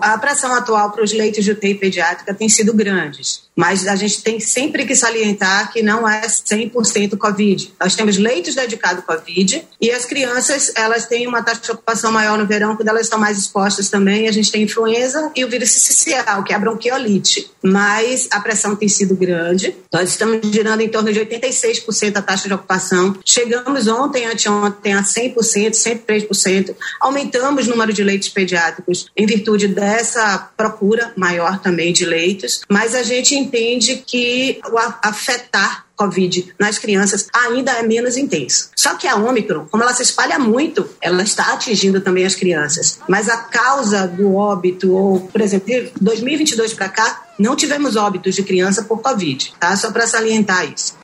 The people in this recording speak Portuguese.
A pressão atual para os leitos de UTI pediátrica tem sido grande, mas a gente tem sempre que salientar que não é 100% Covid. Nós temos leitos dedicados ao Covid e as crianças, elas têm uma taxa de ocupação maior no verão, quando elas estão mais expostas também. A gente tem influenza e o vírus sincicial, que é a bronquiolite. Mas a pressão tem sido grande. Nós estamos girando em torno de 86% a taxa de ocupação. Chegamos ontem, anteontem, a 100%, 103%. Aumentamos o número de leitos pediátricos em virtude dessa procura maior também de leitos. Mas a gente entende que o afetar Covid nas crianças ainda é menos intenso. Só que a Ômicron, como ela se espalha muito, ela está atingindo também as crianças. Mas a causa do óbito, ou, por exemplo, de 2022 para cá, não tivemos óbitos de criança por Covid, tá? Só para salientar isso.